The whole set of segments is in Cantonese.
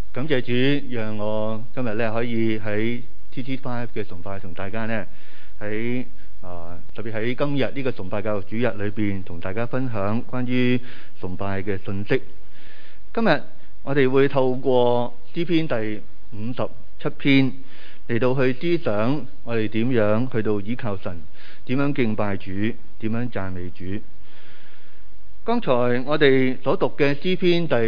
感謝主，讓我今日咧可以喺 TT5 嘅崇拜同大家呢喺特別喺今日呢個崇拜教育主日裏邊，同大家分享關於崇拜嘅信息。今日我哋會透過詩篇第57篇嚟到去思想我哋點樣去到倚靠神，點樣敬拜主，點樣讚美主。剛才我哋所讀嘅詩篇第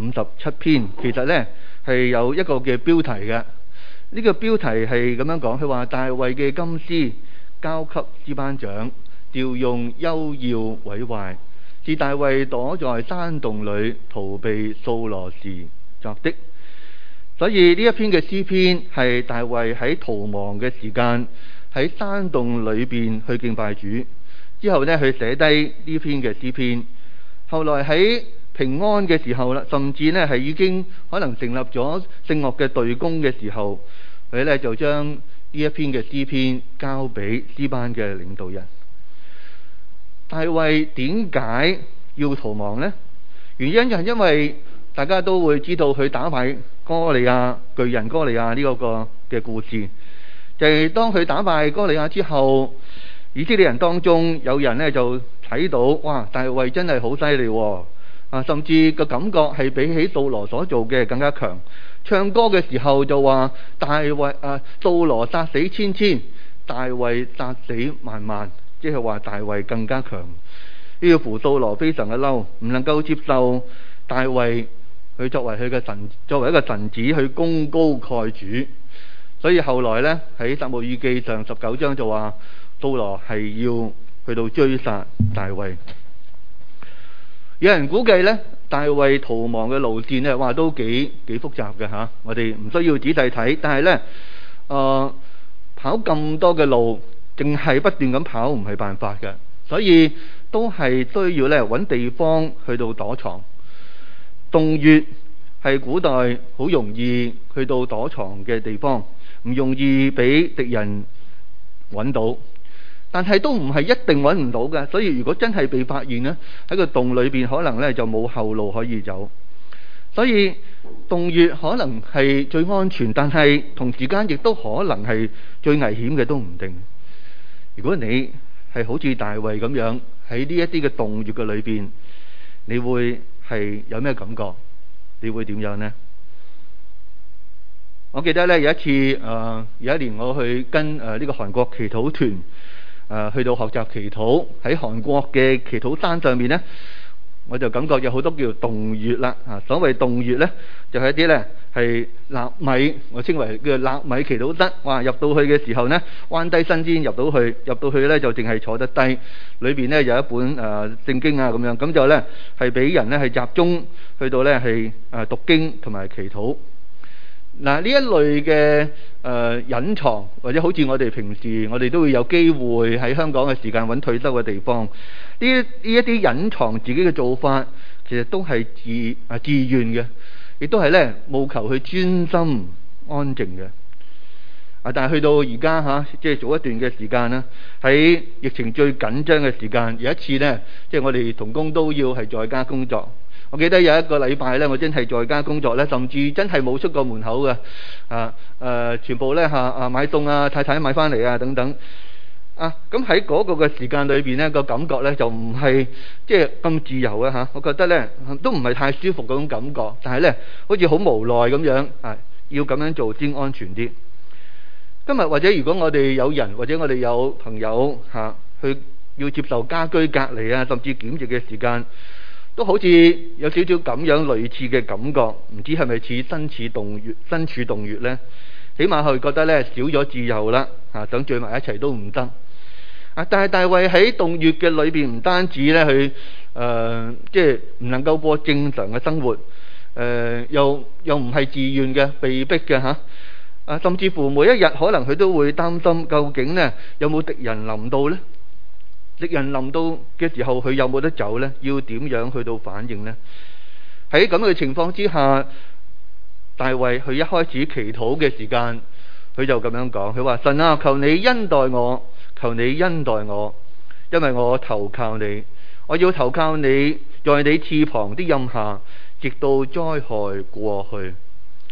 57篇，其實呢係有一個嘅標題嘅。呢個標題係咁樣講，佢話大衛嘅金詩交給詩班長，調用幽要毀壞，是大衛躲在山洞裏逃避掃羅時作的。所以呢一篇嘅詩篇係大衛喺逃亡嘅時間喺山洞裏邊去敬拜主，之後呢去寫低呢篇嘅詩篇。後來喺平安嘅時候啦，甚至呢係已經可能成立咗聖樂嘅隊工嘅時候，佢呢就將呢一篇嘅詩篇交俾詩班嘅領導人。大衛點解要逃亡呢？原因就係因為大家都會知道佢打敗哥利亞巨人哥利亞呢個嘅故事，就係當佢打敗哥利亞之後，以色列人當中有人呢就睇到，哇！大衛真係好犀利喎，甚至個感覺係比起掃羅所做嘅更加強。唱歌嘅時候就話大衛掃羅殺死千千，大衛殺死萬萬，即係話大衛更加強。呢個符掃羅非常嘅嬲，唔能夠接受大衛佢作為佢嘅神，作為一個神子去功高蓋主。所以後來呢，喺撒母耳記上19章就話掃羅係要去到追殺大衛。有人估計呢，大衛逃亡嘅路線呢，話都幾複雜嘅吓。我哋唔需要仔細睇，但係呢，跑咁多嘅路，淨係不斷咁跑唔係辦法嘅，所以都係需要呢揾地方去到躲藏。洞穴係古代好容易去到躲藏嘅地方，唔容易俾敵人揾到。但係都唔係一定揾唔到嘅，所以如果真係被發現呢，喺個洞裏邊可能呢就冇後路可以走。所以洞穴可能係最安全，但係同時間亦都可能係最危險嘅都唔定。如果你係好似大衛咁樣喺呢一啲嘅洞穴嘅裏邊，你會係有咩感覺？你會點樣呢？我記得呢有一次有一年我去跟呢個韓國祈禱團去到學習祈禱，喺韓國嘅祈禱山上面呢，我就感覺有好多叫洞穴啦。所謂洞穴呢，就係一啲呢係納米，我稱為叫納米祈禱室。哇！入到去嘅時候呢，彎低身先入到去呢就淨係坐得低，裏邊呢有一本聖經啊咁樣，咁就呢係俾人呢係集中去到呢係讀經同埋祈禱。嗱，呢一類嘅隱藏，或者好似我哋平時我哋都會有機會喺香港嘅時間揾退休嘅地方，呢一啲隱藏自己嘅做法，其實都係自願嘅，亦都係呢務求去專心安靜嘅。但係去到而家即係早一段嘅時間啦，喺疫情最緊張嘅時間，有一次呢，即係我哋同工都要係在家工作。我記得有一個禮拜呢，我真係在家工作呢，甚至真係冇出過門口嘅，全部呢買餸啊，太太買翻嚟啊等等，咁喺嗰個嘅時間裏邊呢，個感覺呢就唔係即係咁自由啊吓，我覺得呢都唔係太舒服嗰種感覺，但係呢好似好無奈咁樣要咁樣做先安全啲。今日或者如果我哋有人或者我哋有朋友去要接受家居隔離啊，甚至檢疫嘅時間，都好似有少少咁樣類似嘅感覺，唔知係咪似身處洞穴呢？起碼佢覺得呢少咗自由啦，想聚埋一齊都唔得。但係大衛喺洞穴嘅裏邊，唔單止呢去即係唔能夠過正常嘅生活，又唔係自願嘅，被逼嘅甚至乎每一日可能佢都會擔心，究竟呢有冇敵人臨到呢？敵人臨到嘅時候，佢有冇得走呢？要點樣去到反應呢？喺咁嘅情況之下，大衛佢一開始祈禱嘅時間，佢就咁樣講，佢話：神啊，求你恩待我，求你恩待我，因為我投靠你，我要投靠你，在你翅膀的蔭下，直到災害過去。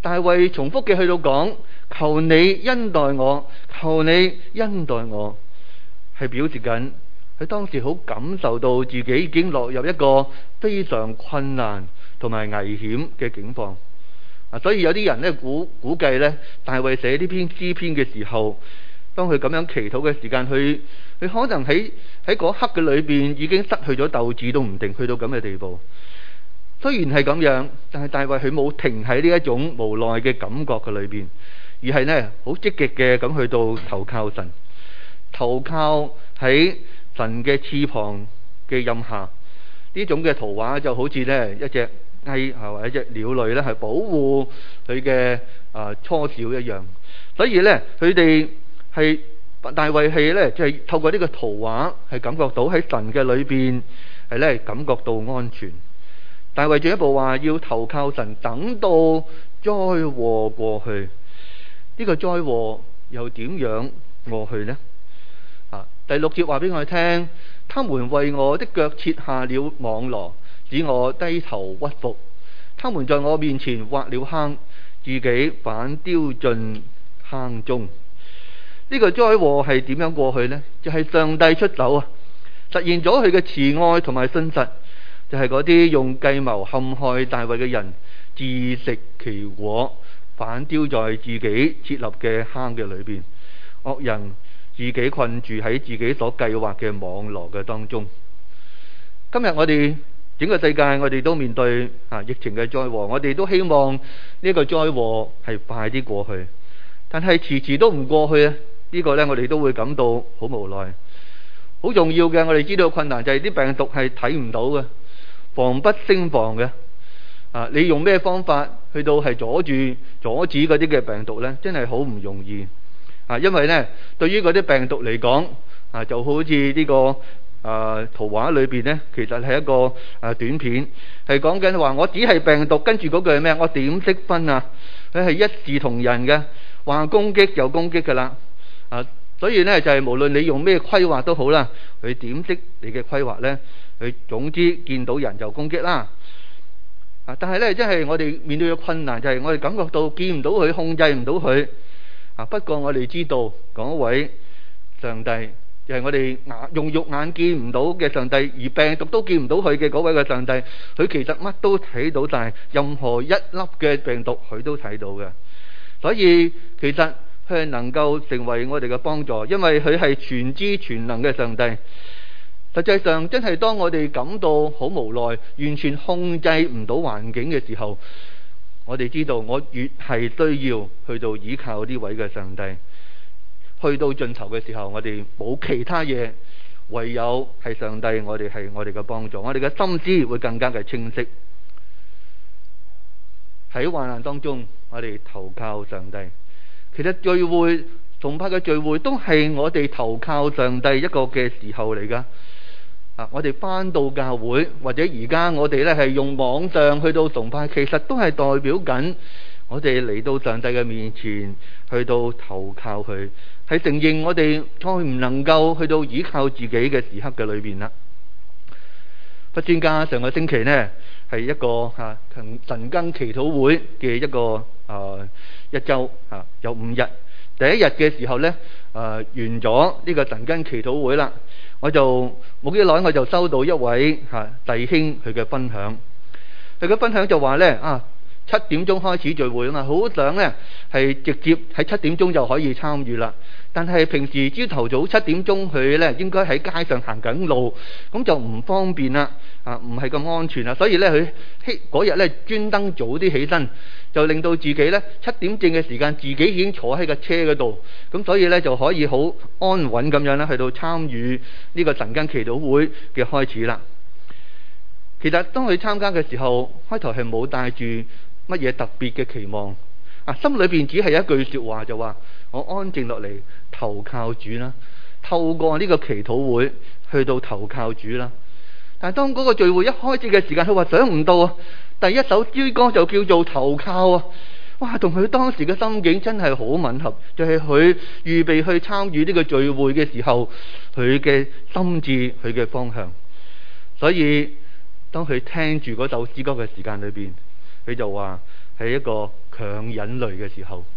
大衛重複嘅去到講，求你恩待我，求你恩待我，係表示緊佢當時好感受到自己已經落入一個非常困難同埋危險嘅境況。所以有啲人咧估計咧，大衛寫呢篇詩篇嘅時候，當佢咁樣祈禱嘅時間，佢可能喺嗰刻嘅裏邊已經失去咗鬥志都唔定，去到咁嘅地步。雖然係咁樣，但係大衛佢冇停喺呢一種無奈嘅感覺嘅裏邊，而係呢好積極嘅咁去到投靠神，投靠喺神嘅翅膀嘅蔭下。呢種嘅圖畫就好似呢一隻雞或者一隻鳥類咧，係保護佢嘅初小一樣。所以呢，佢哋係大衛係呢，就係透過呢個圖畫係感覺到喺神嘅裏邊係呢感覺到安全。大衛進一步話要投靠神，等到災禍過去。呢個災禍又點樣過去呢？第6節話俾我哋聽，他們為我的腳設下了網羅，使我低頭屈服。他們在我面前挖了坑，自己反丟進坑中。呢個災禍係點樣過去呢？就係上帝出手啊，實現咗佢嘅慈愛同埋信實。就係嗰啲用計謀陷害大衛嘅人，自食其果，反丟在自己設立嘅坑嘅裏邊。惡人自己困住喺自己所計劃嘅網羅嘅當中。今日我哋整個世界，我哋都面對疫情嘅災禍，我哋都希望呢個災禍係快啲過去，但係遲遲都唔過去啊！呢個呢，我哋都會感到好無奈。好重要嘅，我哋知道困難就係啲病毒係睇唔到嘅。防不勝防嘅，你用咩方法去到係阻止嗰啲嘅病毒呢？真係好唔容易。因為呢，對於嗰啲病毒嚟講，就好似呢個圖畫裏邊呢，其實係一個短片，係講緊話我只係病毒，跟住嗰句係咩？我點識分啊？佢係一視同仁嘅，話攻擊就攻擊噶啦。所以呢，就係無論你用咩規劃都好啦，佢點識你嘅規劃呢？佢總之見到人就攻擊啦。但係呢，真係我哋面對嘅困難就係我哋感覺到見唔到佢，控制唔到佢。不過我哋知道嗰位上帝就係我哋用肉眼見唔到嘅上帝，而病毒都見唔到佢嘅嗰位嘅上帝，佢其實乜都睇到晒，任何一粒嘅病毒佢都睇到嘅。所以其實佢係能夠成為我哋嘅幫助，因為佢係全知全能嘅上帝。實際上真係當我哋感到好無奈，完全控制唔到環境嘅時候，我哋知道我越係需要去到依靠呢位嘅上帝。去到盡頭嘅時候，我哋冇其他嘢，唯有係上帝，我哋係我哋嘅幫助，我哋嘅心思會更加嘅清晰。喺患難當中，我哋投靠上帝。其實聚會崇拜嘅聚會都係我哋投靠上帝一個嘅時候嚟噶。我哋返到教會，或者而家我哋呢係用網上去到崇拜，其實都係代表緊我哋嚟到上帝嘅面前，去到投靠佢，係承認我哋再唔能夠去到依靠自己嘅時刻嘅裏邊啦。不專家上個星期呢係一個晨更祈禱會嘅一個一周有5日。第一日嘅時候呢，完咗呢個晨更祈禱會啦。我就冇幾耐，我就收到一位弟兄佢嘅分享。佢嘅分享就話呢7點鐘開始聚會啊嘛，好想呢係直接喺7點鐘就可以參與啦。但係平時朝頭早7點鐘佢呢應該喺街上行緊路，咁就唔方便啦，唔係咁安全啦。所以呢，佢嗰日呢專登早啲起身，就令到自己呢7點正嘅時間自己已經坐喺個車嗰度，咁所以呢就可以好安穩咁樣呢去到參與呢個晨更祈禱會嘅開始啦。其實當佢參加嘅時候，開頭係冇帶住乜嘢特別嘅期望，心裏邊只係一句說話就話：我安靜落嚟投靠主啦，透過呢個祈禱會去到投靠主啦。但係當嗰個聚會一開始嘅時間，佢話想唔到啊，第一首詩歌就叫做投靠啊！哇，同佢當時嘅心境真係好吻合，就係佢預備去參與呢個聚會嘅時候，佢嘅心智、佢嘅方向。所以當佢聽住嗰首詩歌嘅時間裏邊，佢就話係一個強忍淚嘅時候。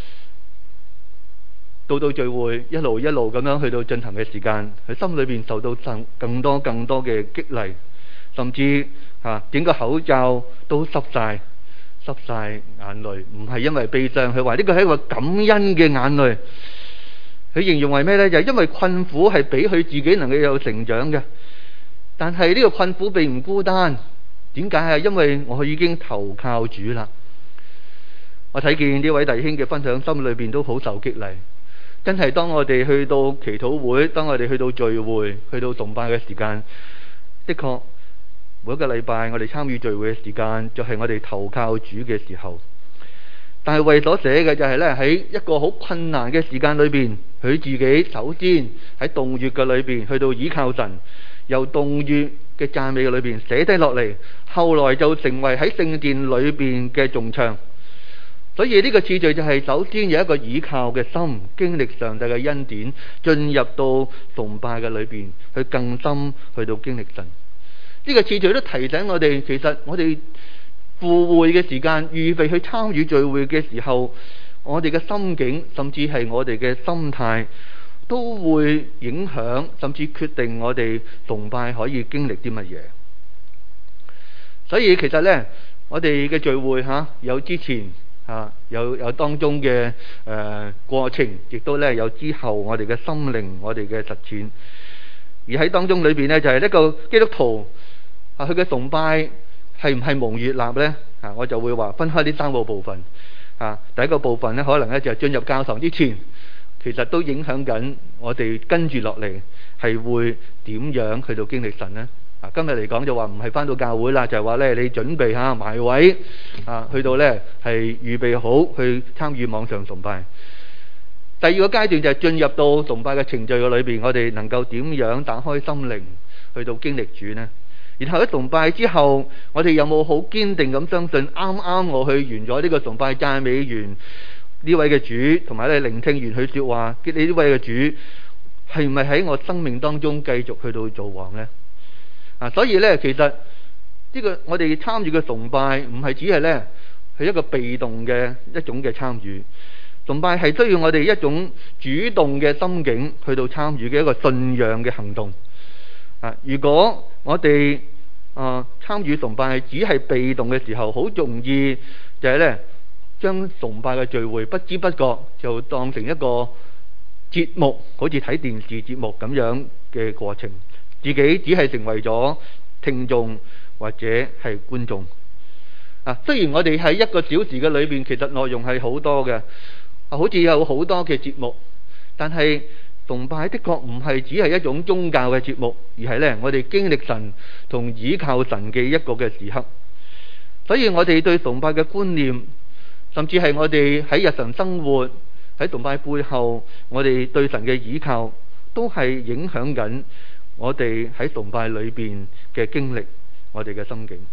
到聚會一路咁樣去到進行嘅時間，佢心裏邊受到更多嘅激勵，甚至整個口罩都濕晒眼淚，唔係因為悲傷，佢話呢個係一個感恩嘅眼淚。佢形容為咩呢？就係因為困苦係俾佢自己能夠有成長嘅，但係呢個困苦並唔孤單。點解啊？因為我已經投靠主啦。我睇見呢位弟兄嘅分享，心裏邊都好受激勵。真係當我哋去到祈禱會，當我哋去到聚會，去到崇拜嘅時間，的確每一個禮拜我哋參與聚會嘅時間，就係我哋投靠主嘅時候。但係為所寫嘅就係咧，喺一個好困難嘅時間裏邊，佢自己首先喺動樂嘅裏邊去到倚靠神，由動樂嘅讚美嘅裏邊寫低落嚟，後來就成為喺聖殿裏邊嘅頌唱。所以呢個次序就係首先有一個倚靠嘅心，經歷上帝嘅恩典，進入到崇拜嘅裏邊，去更深去到經歷神。呢個次序都提醒我哋，其實我哋赴會嘅時間，預備去參與聚會嘅時候，我哋嘅心境，甚至係我哋嘅心態，都會影響，甚至決定我哋崇拜可以經歷啲乜嘢。所以其實呢，我哋嘅聚會有之前有當中嘅過程，亦都咧有之後我哋嘅心靈，我哋嘅實踐。而喺當中裏邊呢，就係一個基督徒佢嘅崇拜係唔係蒙悅納呢？我就會話分開呢3個部分。第一個部分呢，可能咧就係進入教堂之前，其實都影響緊我哋跟住落嚟係會點樣去到經歷神呢？今日嚟講就話唔係返到教會啦，就係話咧你準備下埋位去到咧係預備好去參與網上崇拜。第二個階段就係進入到崇拜嘅程序嘅裏邊，我哋能夠點樣打開心靈去到經歷主呢？然後喺崇拜之後，我哋有冇好堅定咁相信，啱啱我去完咗呢個崇拜讚美完呢位嘅主，同埋咧聆聽完佢說話，你呢位嘅主係唔係喺我生命當中繼續去到做王呢？所以咧，其實呢個我哋參與嘅崇拜唔係只係咧係一個被動嘅一種嘅參與，崇拜係需要我哋一種主動嘅心境去到參與嘅一個信仰嘅行動。如果我哋參與崇拜只係被動嘅時候，好容易就係咧將崇拜嘅聚會不知不覺就當成一個節目，好似睇電視節目咁樣嘅過程。自己只係成為咗聽眾或者係觀眾。雖然我哋喺1個小時嘅裏邊，其實內容係好多嘅，好似有好多嘅節目，但係崇拜的確唔係只係一種宗教嘅節目，而係呢我哋經歷神同倚靠神嘅一個嘅時刻。所以我哋對崇拜嘅觀念，甚至係我哋喺日常生活喺崇拜背後，我哋對神嘅倚靠，都係影響緊我哋喺崇拜裏邊嘅經歷，我哋嘅心境。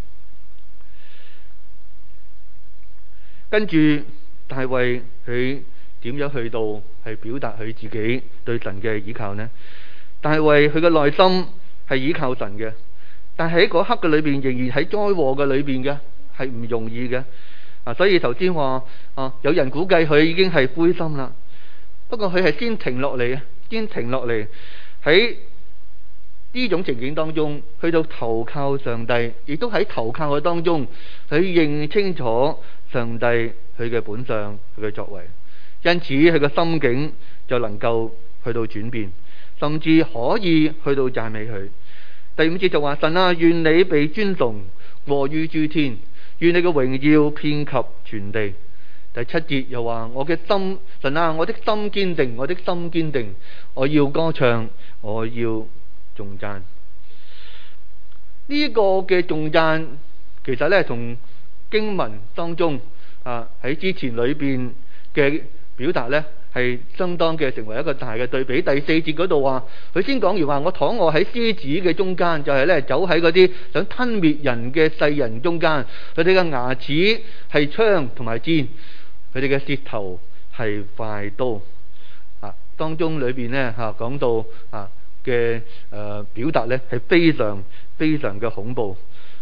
跟住大衛佢點樣去到係表達佢自己對神嘅倚靠呢？大衛佢嘅內心係倚靠神嘅，但係喺嗰刻嘅裏邊，仍然喺災禍嘅裏邊嘅，係唔容易嘅。所以頭先話有人估計佢已經係灰心啦。不過佢係先停落嚟，喺呢種情景當中，去到投靠上帝，亦都喺投靠嘅當中，佢認清楚上帝佢嘅本相，佢嘅作為，因此佢嘅心境就能夠去到轉變，甚至可以去到讚美佢。第5節就話：神啊，願你被尊崇，過於諸天，願你嘅榮耀遍及全地。第7節又話：我嘅心，神啊，我的心堅定，我的心堅定，我要歌唱，我要頌讚。呢個嘅頌讚其實咧同經文當中喺之前裏邊嘅表達咧係相當嘅，成為一個大嘅對比。第4節嗰度話，佢先講完話：我躺臥喺獅子嘅中間，就係咧走喺嗰啲想吞滅人嘅世人中間，佢哋嘅牙齒係槍同埋箭，佢哋嘅舌頭係快刀。當中裏邊咧講到嘅表達咧係非常非常嘅恐怖。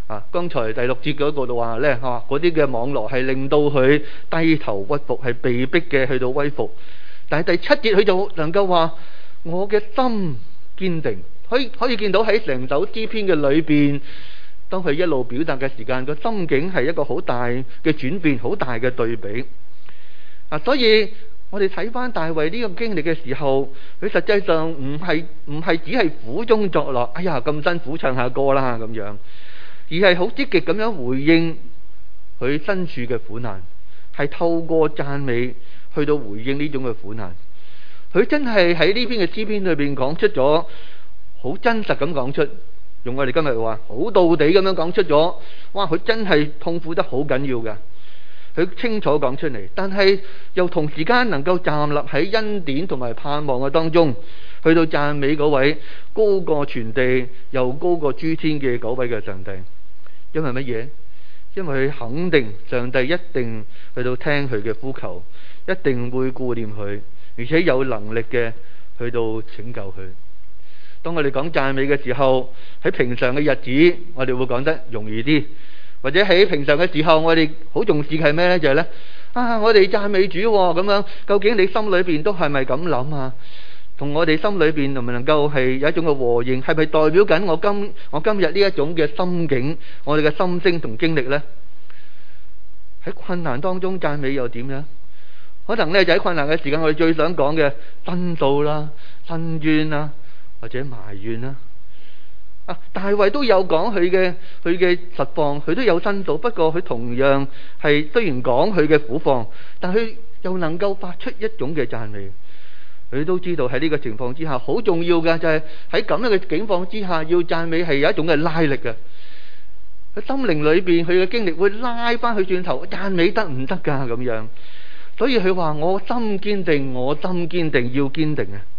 剛才第6節嗰度話咧，嗰啲嘅網羅係令到佢低頭屈服，係被逼嘅去到威服。但係第7節佢就能夠話：我嘅心堅定。可以見到喺成首詩篇嘅裏邊，當佢一路表達嘅時間，個心境係一個好大嘅轉變，好大嘅對比。所以我哋睇翻大衛呢個經歷嘅時候，佢實際上唔係只係苦中作樂，哎呀咁辛苦唱下歌啦咁樣，而係好積極咁樣回應佢身處嘅苦難，係透過讚美去到回應呢種嘅苦難。佢真係喺呢篇嘅詩篇裏邊講出咗好真實咁講出，用我哋今日話好到底咁樣講出咗，哇！佢真係痛苦得好緊要㗎，佢清楚講出嚟，但係又同時間能夠站立喺恩典同埋盼望嘅當中，去到讚美嗰位高過全地又高過諸天嘅嗰位嘅上帝。因為乜嘢？因為佢肯定上帝一定去到聽佢嘅呼求，一定會顧念佢，而且有能力嘅去到拯救佢。當我哋講讚美嘅時候，喺平常嘅日子我哋會講得容易啲，或者喺平常嘅時候我哋好重視係咩呢？就係呢：我哋讚美主咁樣，究竟你心裏邊都係咪咁諗啊？同我哋心裏邊能唔能夠係有一種嘅和應，係咪代表緊我今日呢一種嘅心境，我哋嘅心聲同經歷呢？喺困難當中讚美又點樣？可能呢，就喺困難嘅時間，我哋最想講嘅申訴啦、申冤啦，或者埋怨啦。大衛都有講佢嘅實況，佢都有申訴，不過佢同樣係雖然講佢嘅苦況，但佢又能夠發出一種嘅讚美。佢都知道喺呢個情況之下，好重要嘅就係喺咁樣嘅境況之下，要讚美係有一種嘅拉力嘅。佢心靈裏邊佢嘅經歷會拉翻去轉頭，讚美得唔得噶咁樣？所以佢話：我心堅定，我心堅定，要堅定啊！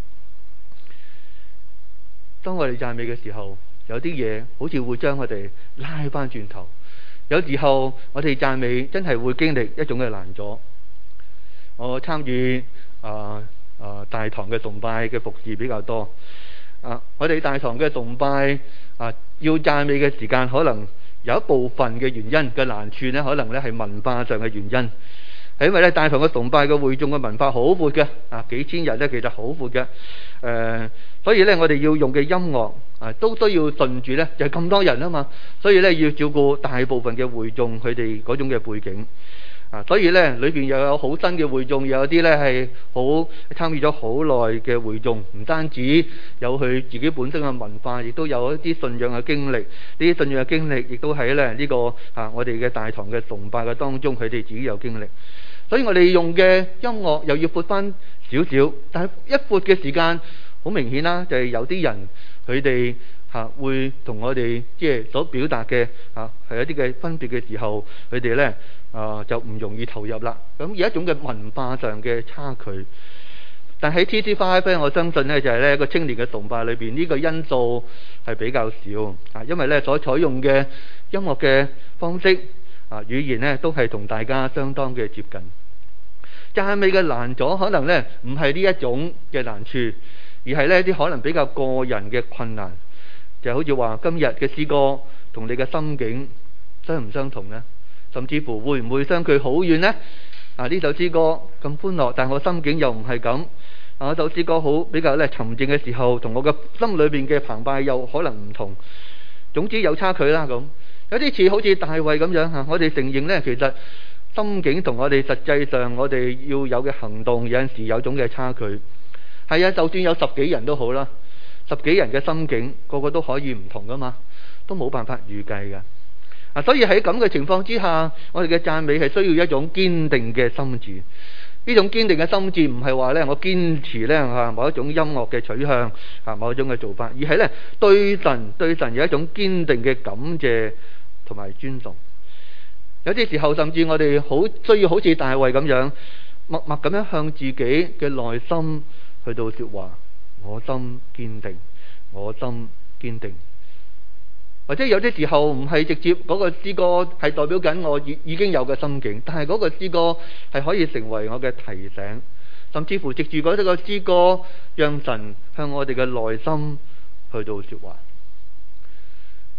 當我哋讚美嘅時候，有啲嘢好似會將我哋拉翻轉頭。有時候我哋讚美真係會經歷一種嘅難阻。我參與大堂嘅崇拜嘅服侍比較多。我哋大堂嘅崇拜要讚美嘅時間，可能有一部分嘅原因嘅難處呢，可能呢係文化上嘅原因。係因為咧大堂嘅崇拜嘅會眾嘅文化好闊嘅，幾千人咧其實好闊嘅，所以咧我哋要用嘅音樂都需要順住咧，就係咁多人啊嘛，所以咧要照顧大部分嘅會眾佢哋嗰種嘅背景，所以咧裏邊又有好新嘅會眾，又有啲咧係好參與咗好耐嘅會眾，唔單止有佢自己本身嘅文化，亦都有一啲信仰嘅經歷，呢啲信仰嘅經歷亦都喺咧呢個我哋嘅大堂嘅崇拜嘅當中，佢哋自己有經歷。所以我哋用嘅音樂又要闊翻少少，但係一闊嘅時間好明顯啦，就係有啲人佢哋會同我哋即係所表達嘅係一啲嘅分別嘅時候，佢哋咧就唔容易投入啦。咁有一種嘅文化上嘅差距。但喺 TT5 咧，我相信咧就係咧一個青年嘅崇拜裏邊呢個因素係比較少因為咧所採用嘅音樂嘅方式語言咧都係同大家相當嘅接近。讚美嘅難阻可能咧唔係呢一種嘅難處，而係呢啲可能比較個人嘅困難，就好似話今日嘅詩歌同你嘅心境相唔相同呢？甚至乎會唔會相距好遠呢？呢首詩歌咁歡樂，但我心境又唔係咁。嗰首詩歌好比較咧沉靜嘅時候，同我嘅心裏邊嘅澎湃又可能唔同。總之有差距啦咁。有啲似好似大衛咁樣我哋承認呢，其實心境同我哋實際上我哋要有嘅行動有陣時有種嘅差距。係啊，就算有10幾人都好啦，10幾人嘅心境個個都可以唔同噶嘛，都冇辦法預計噶。所以喺咁嘅情況之下，我哋嘅讚美係需要一種堅定嘅心志。呢種堅定嘅心志唔係話呢，我堅持呢某一種音樂嘅取向某一種嘅做法，而係呢對神有一種堅定嘅感謝同埋尊重。有啲時候甚至我哋好需要好似大衛咁樣默默咁樣向自己嘅內心去到說話，我心堅定，我心堅定。或者有啲時候唔係直接嗰個詩歌係代表緊我已經有嘅心境，但係嗰個詩歌係可以成為我嘅提醒，甚至乎藉住嗰個詩歌讓神向我哋嘅內心去到說話。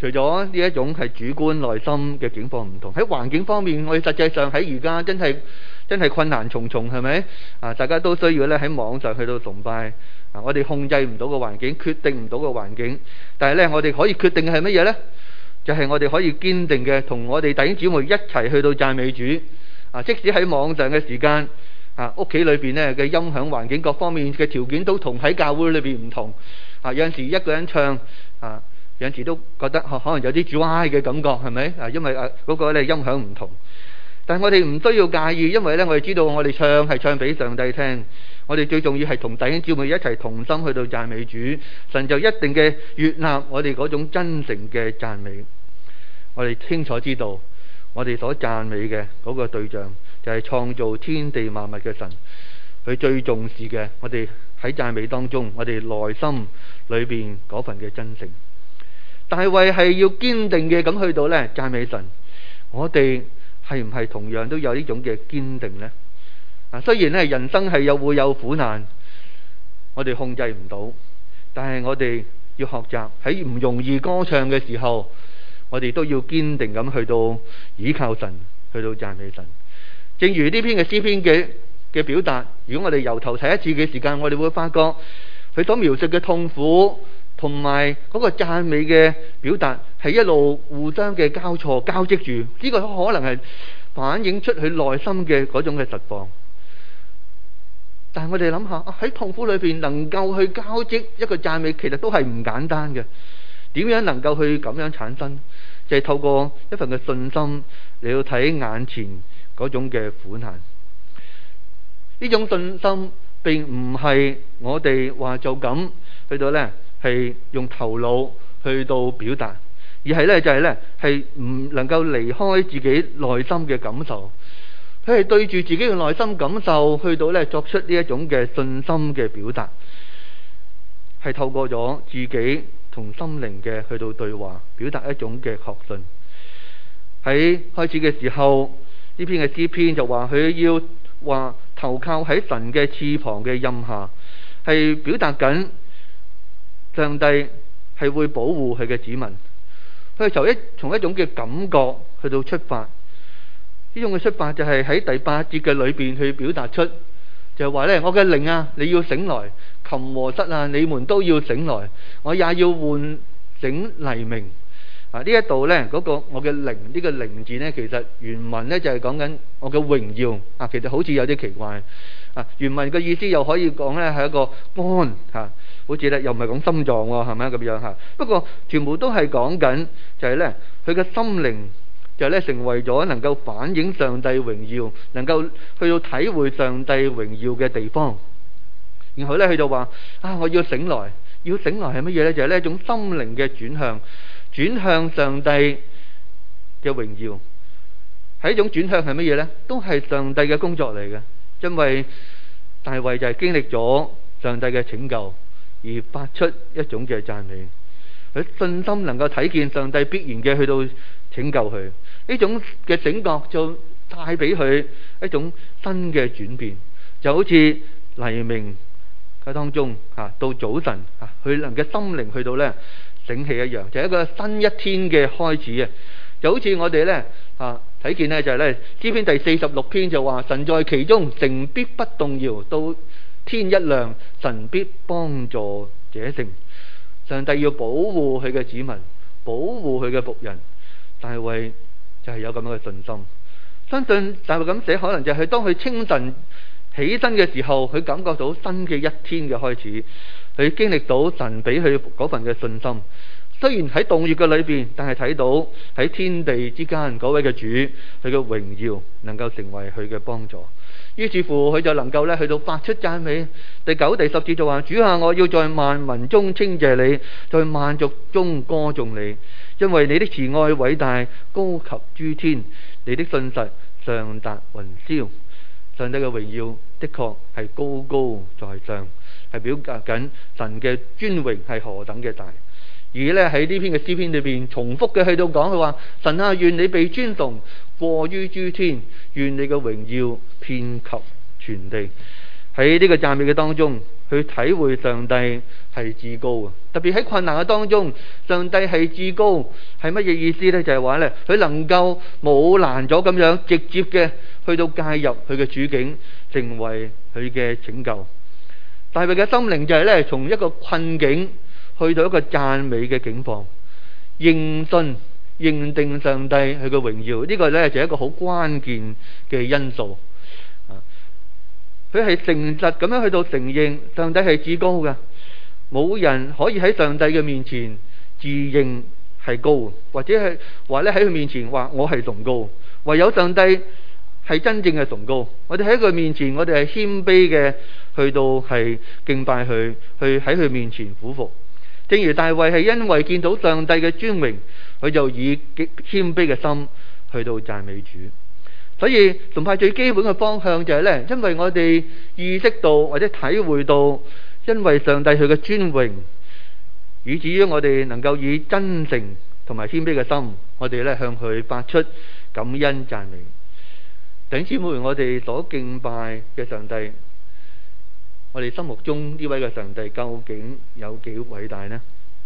除咗呢一種係主觀內心嘅境況唔同，喺環境方面，我哋實際上喺而家真係困難重重，係咪？大家都需要咧喺網上去到崇拜。我哋控制唔到個環境，決定唔到個環境，但係咧我哋可以決定嘅係乜嘢呢？就係我哋可以堅定嘅同我哋弟兄姊妹一齊去到讚美主。即使喺網上嘅時間，屋企裏邊咧嘅音響環境各方面嘅條件都同喺教會裏邊唔同。有陣時一個人唱，有陣時都覺得可能有啲 dry 嘅感覺，係咪？因為嗰個咧音響唔同。但係我哋唔需要介意，因為咧我哋知道我哋唱係唱俾上帝聽。我哋最重要係同弟兄姊妹一齊同心去到讚美主，神就一定嘅悅納我哋嗰種真誠嘅讚美。我哋清楚知道，我哋所讚美嘅嗰個對象就係創造天地萬物嘅神。佢最重視嘅，我哋喺讚美當中，我哋內心裏邊嗰份嘅真誠。大衛係要堅定嘅咁去到咧讚美神。我哋係唔係同樣都有呢種嘅堅定呢？雖然咧人生係會有苦難，我哋控制唔到，但係我哋要學習喺唔容易歌唱嘅時候，我哋都要堅定咁去到倚靠神，去到讚美神。正如呢篇嘅詩篇嘅表達，如果我哋由頭睇一次嘅時間，我哋會發覺佢所描述嘅痛苦同埋嗰個讚美嘅表達係一路互相嘅交錯交織住，呢個可能係反映出佢內心嘅嗰種嘅實況。但係我哋諗下，喺痛苦裏邊能夠去交織一個讚美，其實都係唔簡單嘅。點樣能夠去咁樣產生？就係透過一份嘅信心嚟到睇眼前嗰種嘅苦難。呢種信心並唔係我哋話就咁去到呢，係用頭腦去到表達，而係呢，就係呢，係唔能夠離開自己內心嘅感受。佢係對住自己嘅內心感受去到咧作出呢一種嘅信心嘅表達，係透過咗自己同心靈嘅去到對話，表達一種嘅確信。喺開始嘅時候，呢篇嘅詩篇就話佢要話投靠喺神嘅翅膀嘅蔭下，係表達緊上帝係會保護佢嘅子民。佢係從一種嘅感覺去到出發。呢種嘅出發就係喺第8節嘅裏邊去表達出，就係話咧，我嘅靈啊，你要醒來；琴和瑟啊，你們都要醒來。我也要喚醒黎明。呢一度咧嗰個我嘅靈，呢個靈字咧，其實原文咧就係講緊我嘅榮耀。其實好似有啲奇怪。原文嘅意思又可以講咧係一個肝好似咧又唔係講心臟喎，係咪咁樣？不過全部都係講緊就係咧佢嘅心靈。就咧成為咗能夠反映上帝榮耀，能夠去到體會上帝榮耀嘅地方。然後咧佢就話我要醒來，要醒來係乜嘢咧？就係呢一種心靈嘅轉向上帝嘅榮耀。係一種轉向係乜嘢咧？都係上帝嘅工作嚟嘅。因為大衛就係經歷咗上帝嘅拯救，而發出一種嘅讚美。佢信心能夠睇見上帝必然嘅去到拯救佢。呢種嘅醒覺就帶俾佢一種新嘅轉變，就好似黎明嘅當中到早晨佢能嘅心靈去到咧醒起一樣，就係一個新一天嘅開始啊！就好似我哋咧睇見咧就係咧詩篇第46篇就話，神在其中，城必不動搖，到天一亮，神必幫助這城。上帝要保護佢嘅子民，保護佢嘅僕人。大衛就係有咁樣嘅信心，相信大衛咁寫，可能就係當佢清晨起身嘅時候，佢感覺到新嘅一天嘅開始，佢經歷到神俾佢嗰份嘅信心。雖然喺洞穴嘅裏邊，但係睇到喺天地之間嗰位嘅主，佢嘅榮耀能夠成為佢嘅幫助。於是乎佢就能夠咧去到發出讚美。第9、第10節就話：主啊，我要在萬民中稱謝你，在萬族中歌頌你，因為你的慈愛偉大，高及諸天，你的信實上達雲霄。上帝嘅榮耀的確係高高在上，係表達緊神嘅尊榮係何等嘅大。而咧喺呢篇嘅詩篇裏邊重複嘅去到講，佢話：神啊，願你被尊崇過於諸天，願你嘅榮耀遍及全地。喺呢個讚美嘅當中， 去體會上帝係至高啊！特別喺困難嘅當中，上帝係至高，係乜嘢意思呢？就係話呢，佢能夠冇攔阻咁樣直接嘅去到介入佢嘅處境，成為佢嘅拯救。大衛嘅心靈就係呢，從一個困境去到一個讚美嘅境況，認信認定上帝佢嘅榮耀，呢個呢，就係一個好關鍵嘅因素。佢係誠實咁樣去到承認上帝係至高嘅，冇人可以喺上帝嘅面前自認係高，或者係話咧喺佢面前話我係崇高，唯有上帝係真正嘅崇高。我哋喺佢面前，我哋係謙卑嘅，去到係敬拜佢，去喺佢面前俯伏。正如大衛係因為見到上帝嘅尊榮，佢就以謙卑嘅心去到讚美主。所以崇拜最基本嘅方向就係呢，因為我哋意識到或者體會到，因為上帝佢嘅尊榮，以至於我哋能夠以真誠同埋謙卑嘅心，我哋呢向佢發出感恩讚美。弟兄姊妹，我哋所敬拜嘅上帝，我哋心目中呢位嘅上帝究竟有幾偉大呢？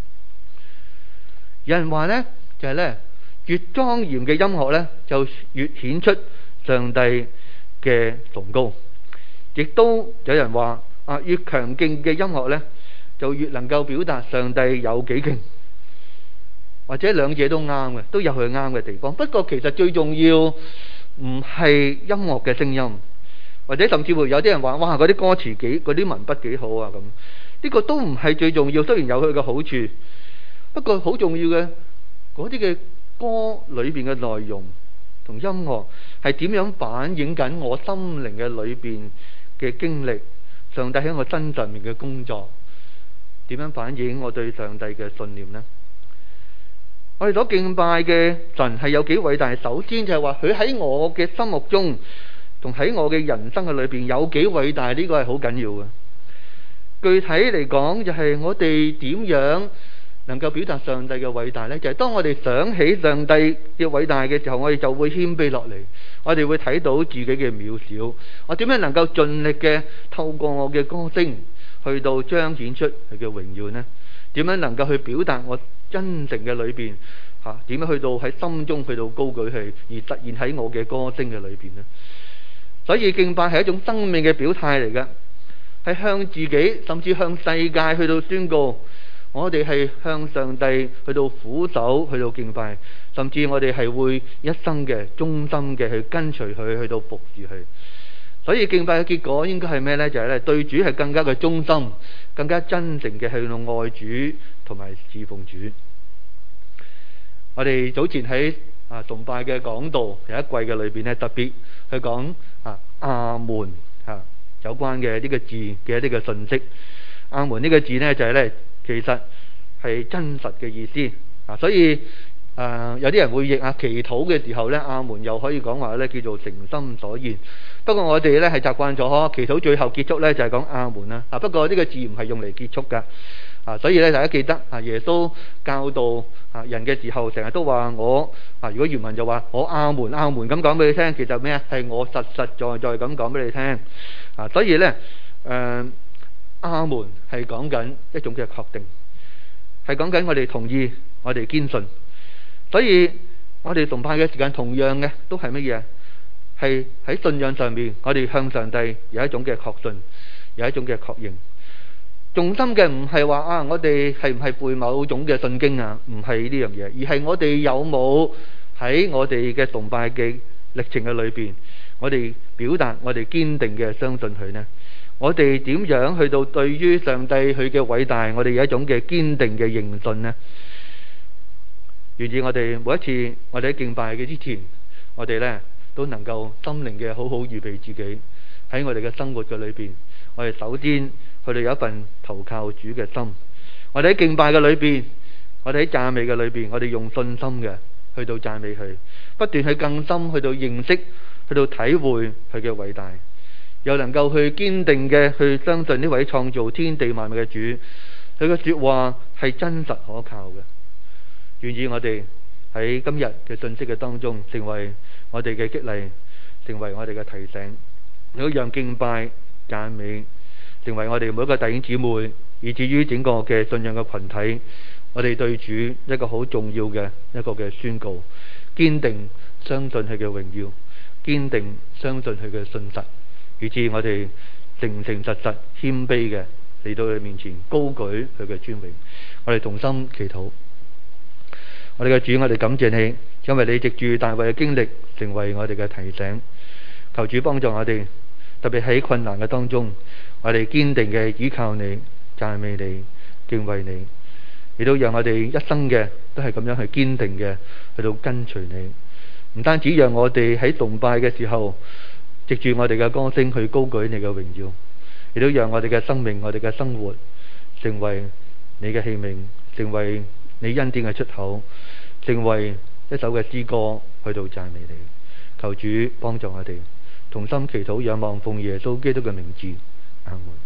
有人話呢，就係呢，越莊嚴嘅音樂呢，就越顯出上帝嘅崇高，亦都有人話越強勁嘅音樂呢，就越能夠表達上帝有幾勁，或者兩者都啱嘅，都有佢啱嘅地方。不過其實最重要唔係音樂嘅聲音，或者甚至會有啲人話哇，嗰啲歌詞嗰啲文筆幾好啊，咁呢個都唔係最重要。雖然有佢嘅好處，不過好重要嘅嗰啲嘅歌裏邊嘅內容同音樂係點樣反映緊我心靈嘅裏邊嘅經歷，上帝喺我身上面嘅工作，點樣反映我對上帝嘅信念呢？我哋所敬拜嘅神係有幾偉大？首先就係話佢喺我嘅心目中同喺我嘅人生嘅裏邊有幾偉大，呢個係好緊要嘅。具體嚟講就係我哋點樣能夠表達上帝嘅偉大呢？就係當我哋想起上帝嘅偉大嘅時候，我哋就會謙卑落嚟，我哋會睇到自己嘅渺小。我點樣能夠盡力嘅透過我嘅歌聲去到彰顯出佢嘅榮耀呢？點樣能夠去表達我真誠嘅裏邊點樣去到喺心中去到高舉佢，而實現喺我嘅歌聲嘅裏邊呢？所以敬拜係一種生命嘅表態嚟嘅，係向自己甚至向世界去到宣告，我哋係向上帝去到俯首去到敬拜，甚至我哋係會一生嘅忠心嘅去跟隨佢，去到服侍佢。所以敬拜嘅結果應該係咩呢？就係咧對主係更加嘅忠心，更加真誠嘅去到愛主同埋侍奉主。我哋早前喺崇拜嘅講道有一季嘅裏邊咧，特別去講阿門有關嘅呢個字嘅一啲嘅信息。阿門呢個字呢，就係咧其實係真實嘅意思所以有啲人會譯祈禱嘅時候呢，阿門又可以講話呢叫做誠心所願。不過我哋呢係習慣咗祈禱最後結束呢就係講阿門啦。不過呢個字唔係用嚟結束噶所以呢大家記得耶穌教導人嘅時候，成日都話我如果原文就話我阿門阿門咁講俾你聽，其實咩啊？係我實實在在咁講俾你聽所以呢阿門係講緊一種嘅確定，係講緊我哋同意，我哋堅信。所以我哋崇拜嘅時間同樣嘅都係乜嘢？係喺信仰上面，我哋向上帝有一種嘅確信，有一種嘅確認。重心嘅唔係話我哋係唔係背某種嘅信經唔係呢樣嘢，而係我哋有冇喺我哋嘅崇拜嘅歷程嘅裏邊，我哋表達我哋堅定嘅相信佢呢？我哋點樣去到對於上帝佢嘅偉大，我哋有一種嘅堅定嘅認信呢？願意我哋每一次我哋喺敬拜嘅之前，我哋呢都能夠心靈嘅好好預備自己，喺我哋嘅生活嘅裏邊，我哋首先去到有一份投靠主嘅心。我哋喺敬拜嘅裏邊，我哋喺讚美嘅裏邊，我哋用信心嘅去到讚美佢，不斷去更深去到認識，去到體會佢嘅偉大，又能夠去堅定嘅去相信呢位創造天地萬物嘅主，佢嘅說話係真實可靠嘅。願意我哋喺今日嘅信息嘅當中，成為我哋嘅激勵，成為我哋嘅提醒，要讓敬拜讚美成為我哋每一個弟兄姊妹，以至於整個嘅信仰嘅群體，我哋對主一個好重要嘅一個嘅宣告，堅定相信佢嘅榮耀，堅定相信佢嘅信實，以致我哋誠誠實實謙卑嘅嚟到佢面前高舉佢嘅尊榮。我哋同心祈禱。我哋嘅主，我哋感謝你，因為你藉住大衛嘅經歷成為我哋嘅提醒。求主幫助我哋，特別喺困難嘅當中，我哋堅定嘅依靠你，讚美你，敬畏你，亦都讓我哋一生嘅都係咁樣去堅定嘅去到跟隨你。唔單止讓我哋喺崇拜嘅時候藉住我哋嘅歌聲去高舉你嘅榮耀，亦都讓我哋嘅生命、我哋嘅生活成為你嘅器皿，成為你恩典嘅出口，成為一首嘅詩歌去到讚美你。求主幫助我哋，同心祈禱仰望奉耶穌基督嘅名字，阿門。